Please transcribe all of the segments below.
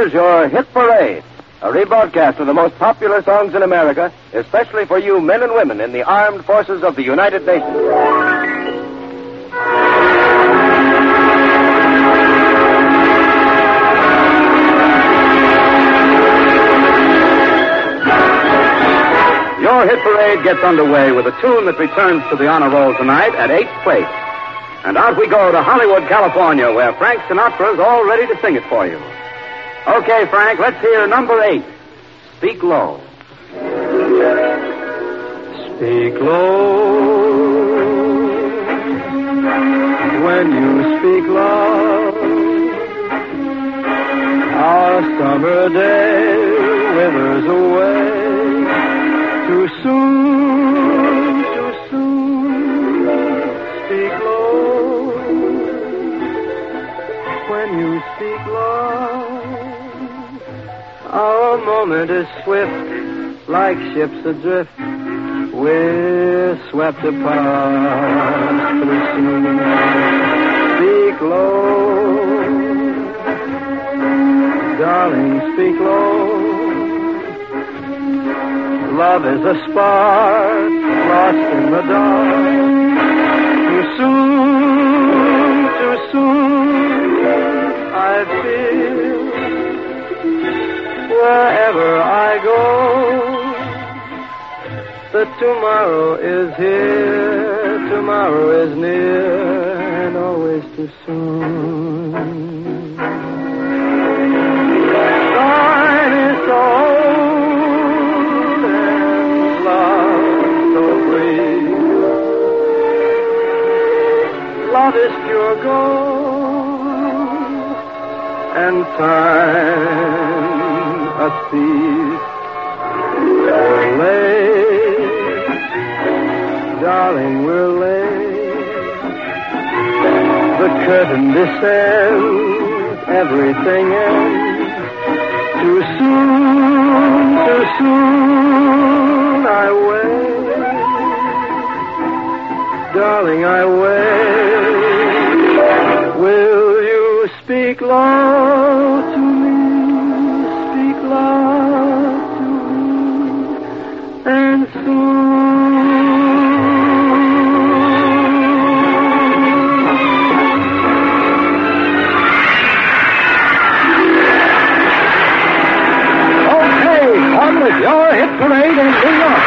Here's your Hit Parade, a rebroadcast of the most popular songs in America, especially for you men and women in the armed forces of the United Nations. Your Hit Parade gets underway with a tune that returns to the honor roll tonight at 8th place. And out we go to Hollywood, California, where Frank Sinatra's all ready to sing it for you. Okay, Frank, let's hear number 8, Speak Low. Speak low when you speak love. Our summer day withers away. Too soon, speak low. When you speak love, our moment is swift, like ships adrift. We're swept apart too soon. Speak low, darling, speak low. Love is a spark lost in the dark. Too soon, I feel. Wherever I go, that tomorrow is here, tomorrow is near, and always too soon. Time is so old and love so free. Love is pure gold, and time a thief. We're late, darling, we're late. The curtain descends, everything ends. Too soon, I wait. Darling, I wait. Will you speak low to me? Speak low to me, and soon. Okay, on with your Hit Parade in New York.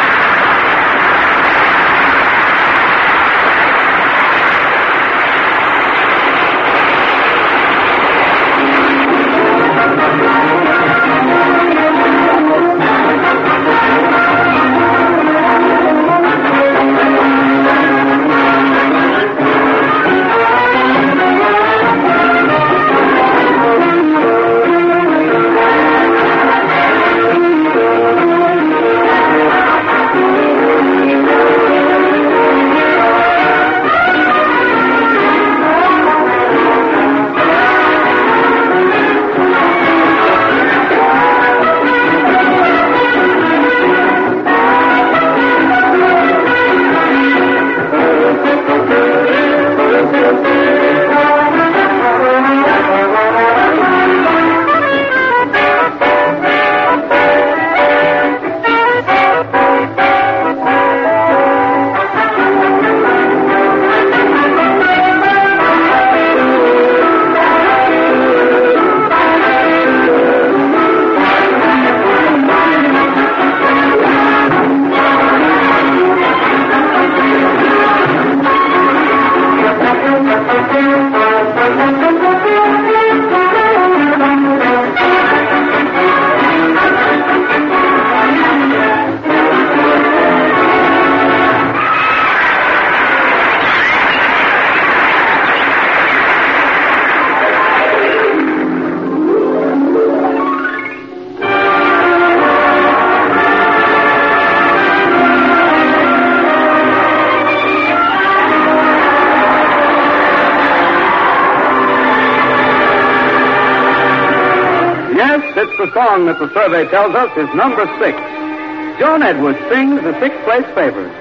It's the song that the survey tells us is number 6. Joan Edwards sings the 6th place favorite,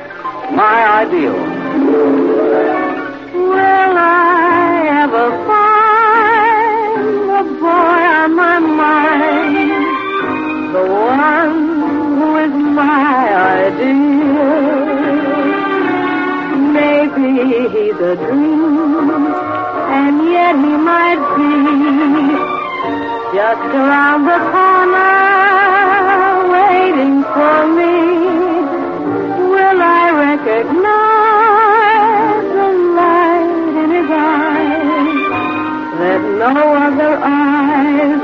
My Ideal. Will I ever find a boy on my mind? the one who is my ideal. Maybe he's a dream, and yet he might be just around the corner, waiting for me. Will I recognize the light in his eyes that no other eyes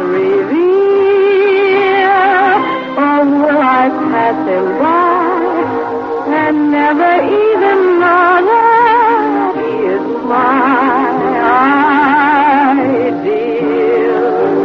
reveal? Or will I pass him by and never even know that he is my ideal?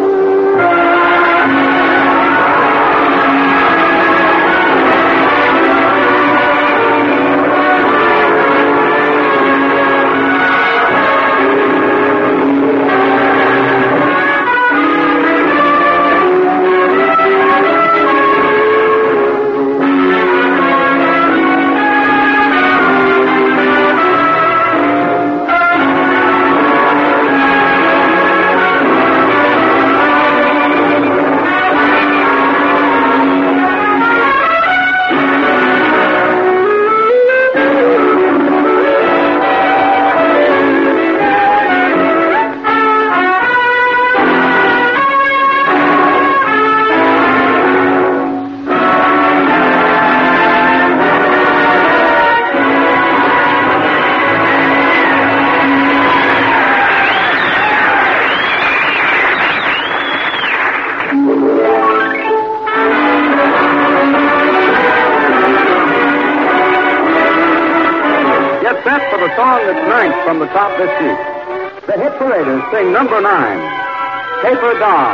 Set for the song that's ninth from the top this sheet. The Hit Paraders sing number 9, Paper Doll.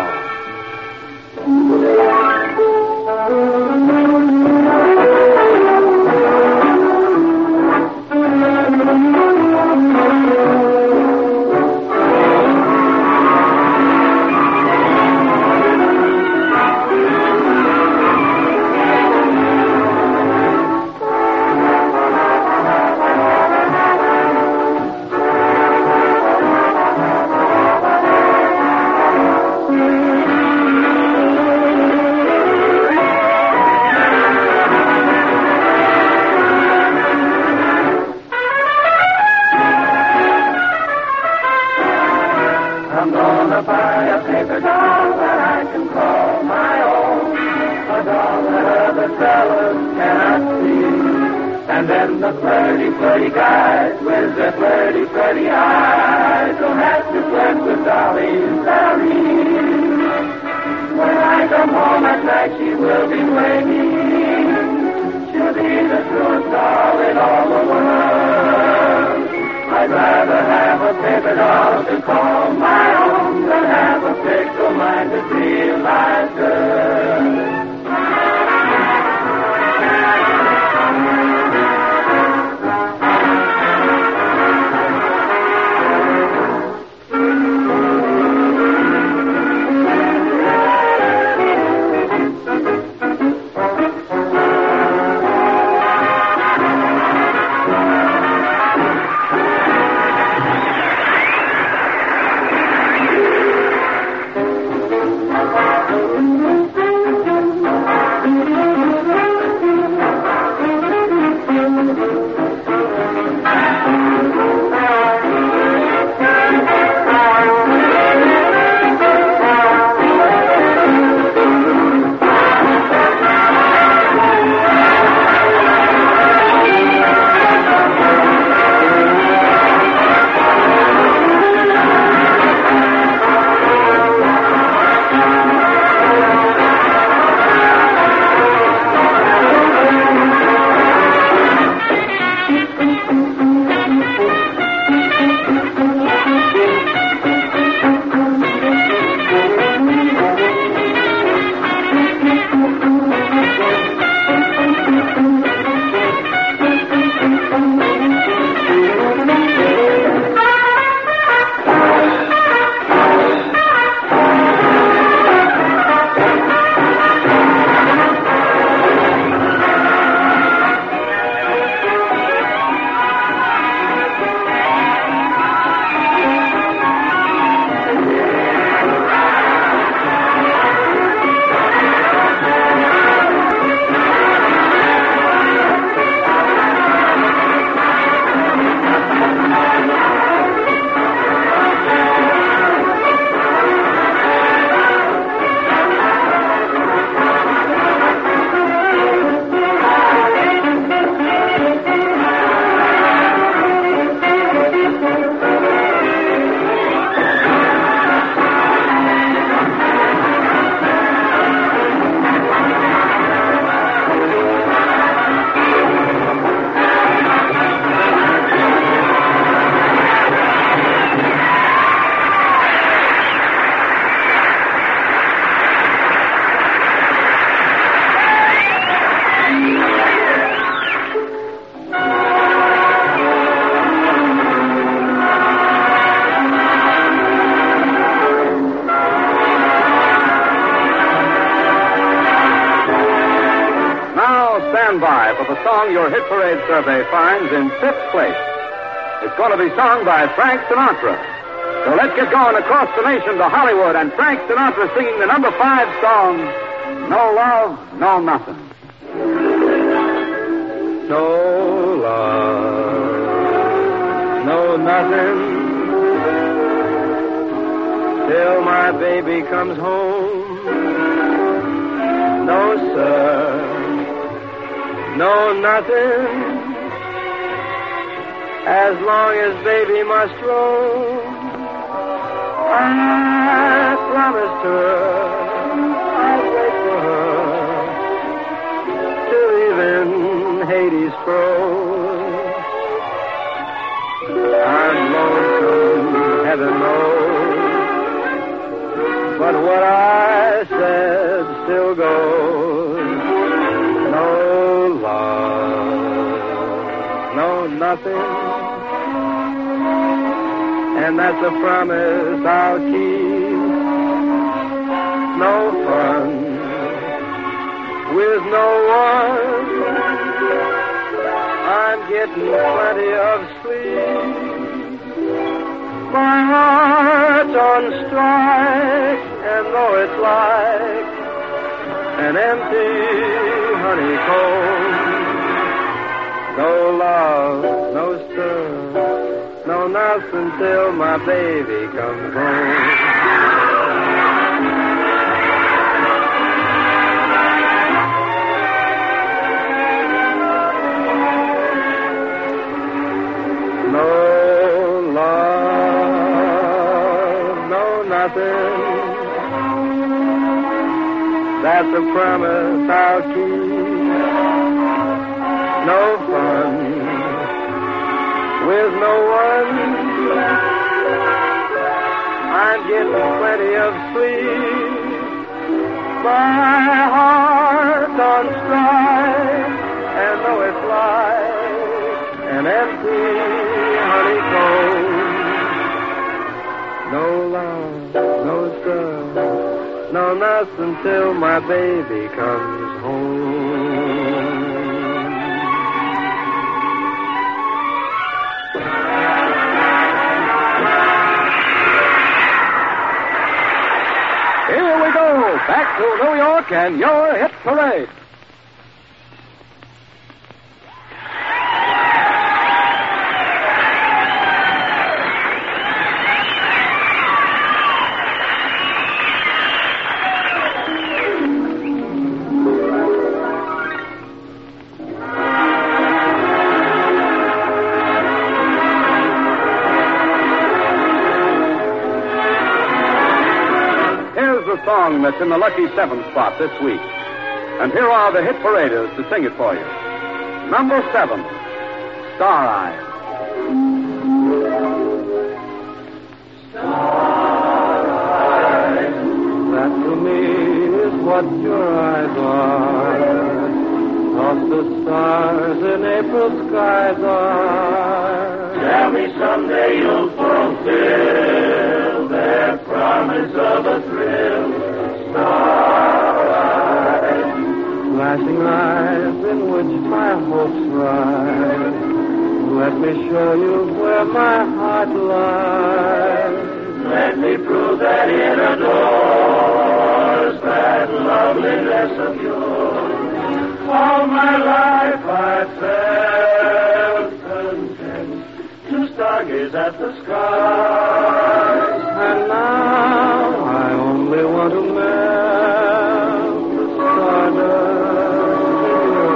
I'm gonna buy a paper doll that I can call my own, a doll that other fellas cannot see. And then the flirty guys with their flirty eyes don't have to flirt with Dolly's Darlene. When I come home at night, she will be waiting. She'll be the truest doll in all the world. I'd rather have a paper doll to call my own than have a fickle-minded real-life girl. stand by for the song your Hit Parade survey finds in 5th place. It's going to be sung by Frank Sinatra. So let's get going across the nation to Hollywood, and Frank Sinatra singing the number 5 song, No Love, No Nothing. No love, no nothing, till my baby comes home. No sir, no nothing, as long as baby must roam. I promised her I'd wait for her till even Hades froze. I'm lonesome, heaven knows, but what I said still goes. No love, no nothing, and that's a promise I'll keep. No fun with no one, I'm getting plenty of sleep. My heart's on strike, and though it's like an empty honeycomb, no love, no stir, no nothing till my baby comes home. No love, no nothing, that's a promise I'll keep. No fun with no one, I'm getting plenty of sleep. My heart's on strike, and though it's like an empty honeycomb, no love, no stir, no nothing till my baby comes home. Here we go, back to New York and your Hit Parade. Song that's in the lucky 7th spot this week. And here are the Hit Paraders to sing it for you. Number 7, Star Eyes. Star eyes, that to me is what your eyes are. Toss the stars in April skies are. Tell me someday you'll fulfill their promise of a thrill. Star eyes, flashing eyes in which my hopes rise. Let me show you where my heart lies. Let me prove that it adores that loveliness of yours. All my life I felt content to stargaze at the skies. And now I only want to melt the stardust in your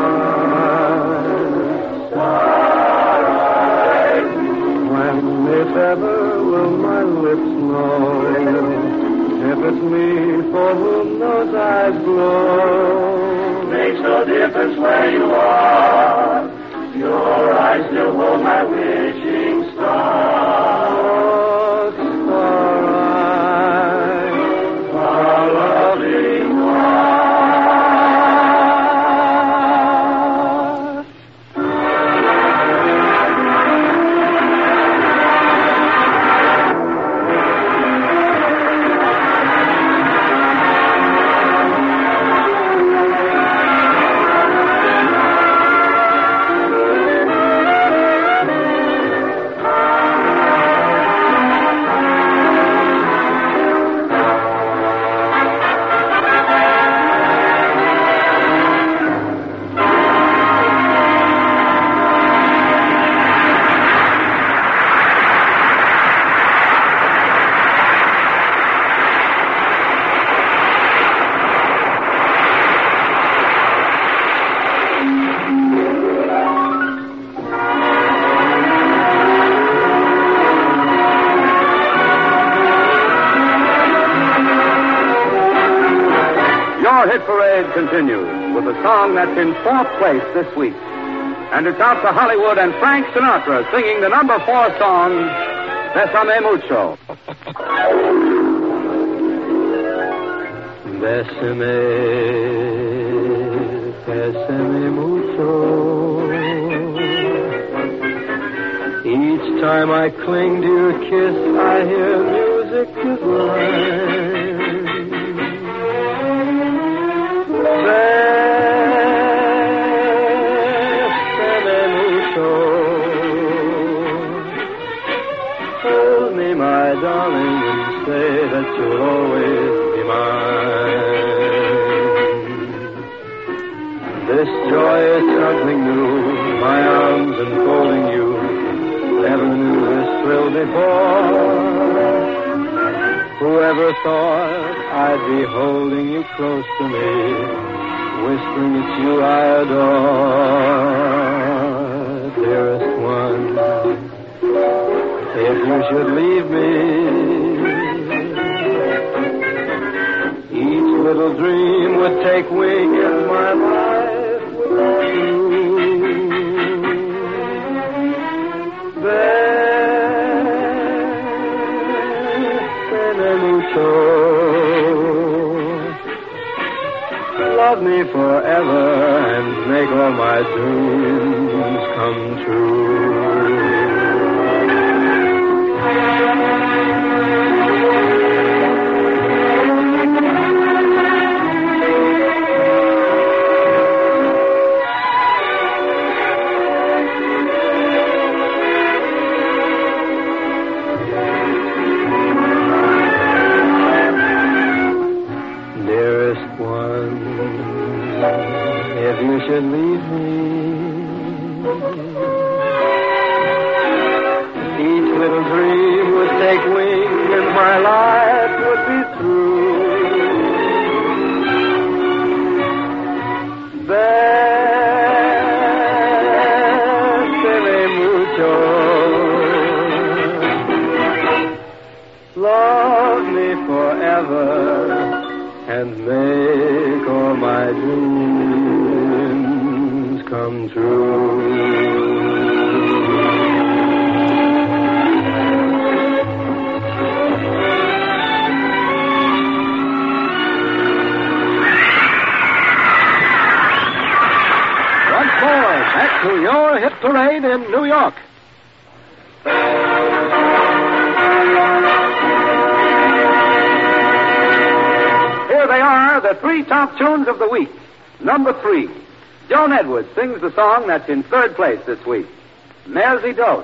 eyes. Star eyes, when, if ever, will my lips know if it's me for whom those eyes glow? Makes no difference where you are. Your eyes still hold my wishing star. Oh, star eyes, our lovely one. continues with a song that's in fourth place this week. And it's out to Hollywood and Frank Sinatra singing the number 4 song, Bésame Mucho. Bésame, bésame mucho. Each time I cling to your kiss, I hear music divine. Bésame mucho. Hold me, my darling, and say that you'll always be mine. This joy is something new, my arms enfolding you. Never knew this thrill before. Whoever thought I'd be holding you close to me, whispering it's you I adore. Dearest one, if you should leave me, each little dream would take wing and my life would be true. Bésame mucho. Love me forever and make all my dreams come true. If you should leave me, each little dream would take wing and my life would be through. Bésame mucho. Love me forever and make all my dreams come true. Once more, back to your hit parade in New York. The 3 top tunes of the week. Number 3, Joan Edwards sings the song that's in 3rd place this week, Mersey Dote.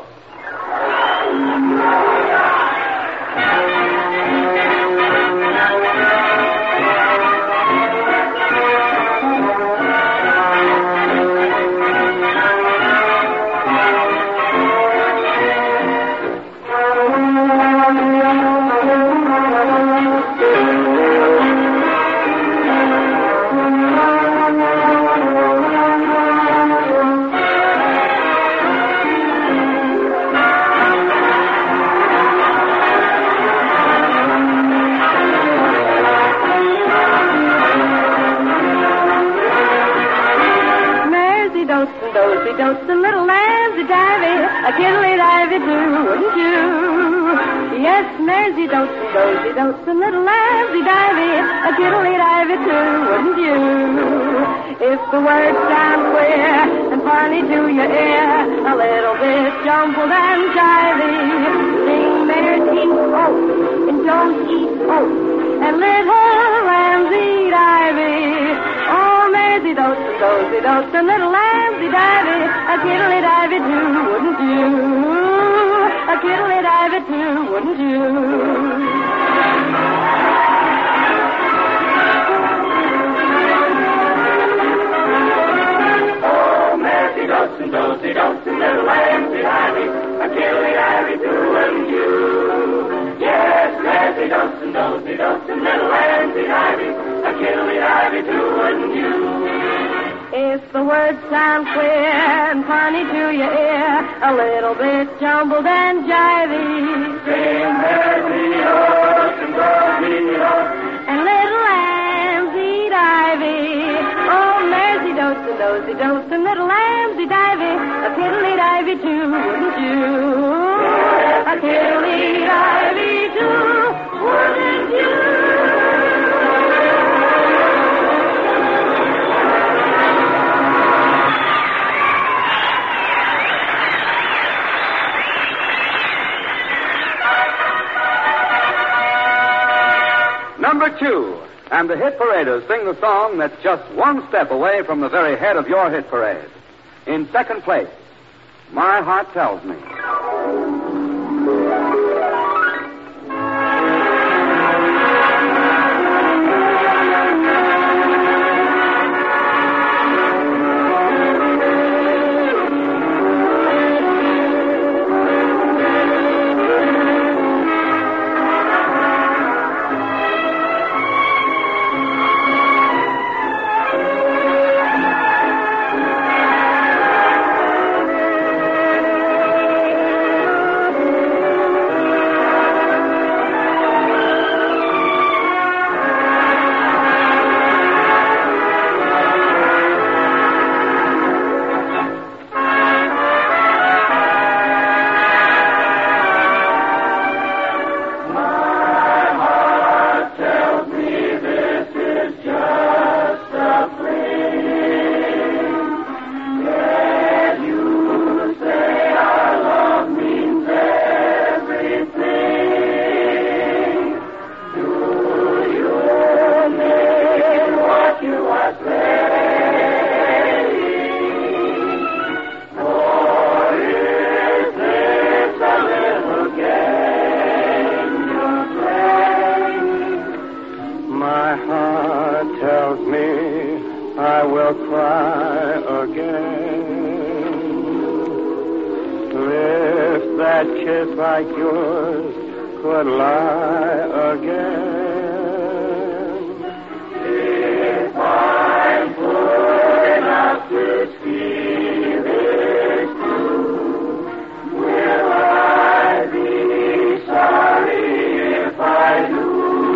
Dotes, the little lambs a divey, a kiddly-divey do, wouldn't you? Yes, Mersey dotes and dozy dotes, the little lambs a divey, a kiddly-divey too, wouldn't you? If the words sound queer and funny to your ear, a little bit jumbled and jivey, sing mares eat oats and don't eat oats, and little lambs eat ivy. Oh, Mersey dotes and dozy dotes, the little lambs a divey, a kiddly-divey too, wouldn't you? A kiddly-divey too, wouldn't you? Oh, Mersey dotes and dozy dotes, and little lambs behind me, a kiddly-divey too, wouldn't you? Yes, Mersey dotes and dozy dotes, and little lambs behind me, a kiddly-divey too, wouldn't you? If the words sound queer and funny to your ear, a little bit jumbled and jivey, sing Mersey dotes and dozy dotes, and little lambs eat ivy. dotes and dozy dotes and little lambsy divey, a tiddly-divey too, wouldn't you? A tiddly-divey too, wouldn't you? Number 2. And the hit paraders sing the song that's just one step away from the very head of your hit parade. In second place, My Heart Tells Me. Like yours could lie again. If I'm poor enough to see this through, will I be sorry if I do?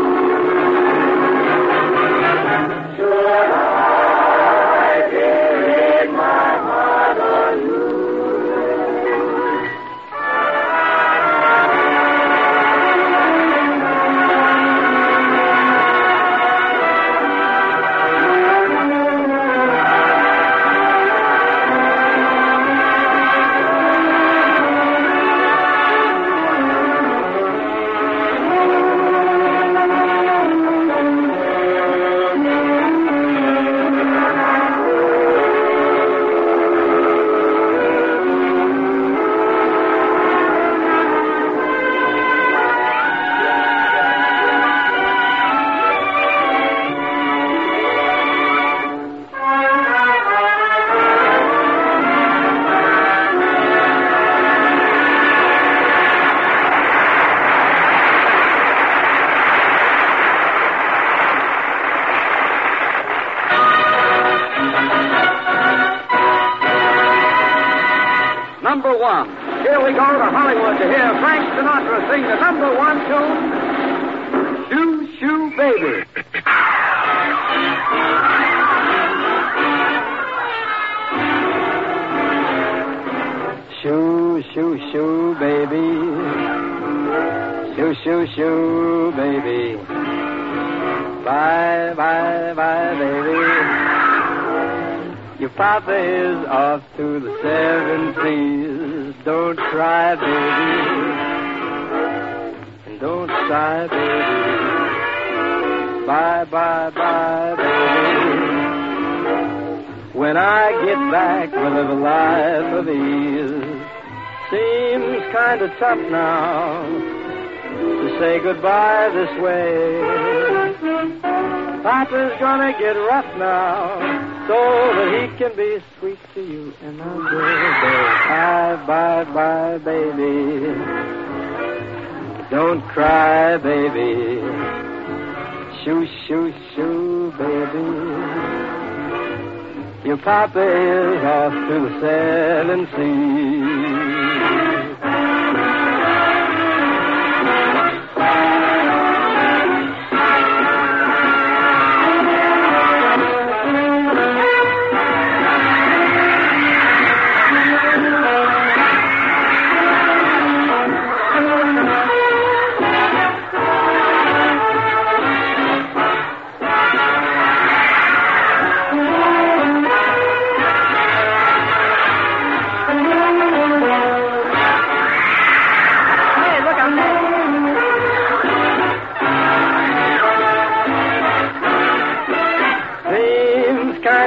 Should I give my heart on you? Number 1. Here we go to Hollywood to hear Frank Sinatra sing the number 1 tune, Shoo Shoo Baby. Shoo, shoo, shoo, baby. Shoo, shoo, shoo, baby. Bye, bye, bye, baby. Your papa is off to the 7 seas. Don't cry, baby. And don't sigh, baby. Bye, bye, bye, baby. When I get back, we'll live a life of ease. Seems kind of tough now to say goodbye this way. Papa's gonna get rough now so that he can be sweet to you and I'll go bye, bye, bye, baby. Don't cry, baby. Shoo, shoo, shoo, baby. Your papa is off to the 7 seas.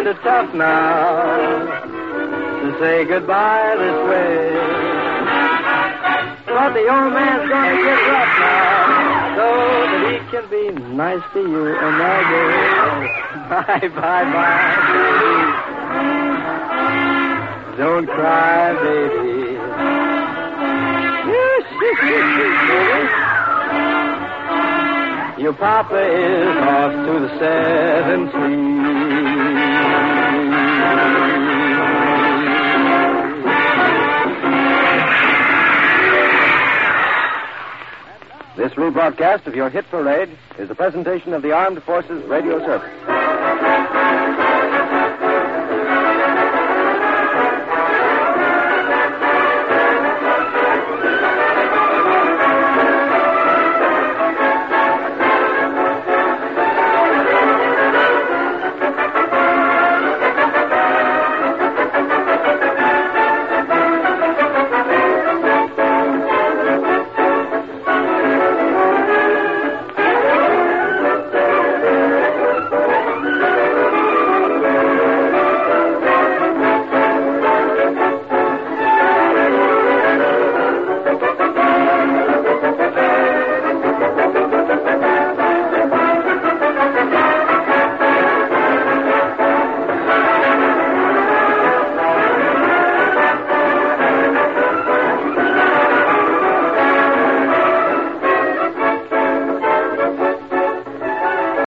kind of tough now to say goodbye this way. But the old man's gonna get rough now so that he can be nice to you another. Bye, bye, bye, baby. Don't cry, baby. Your papa is off to the 17. This rebroadcast of your hit parade is a presentation of the Armed Forces Radio Service.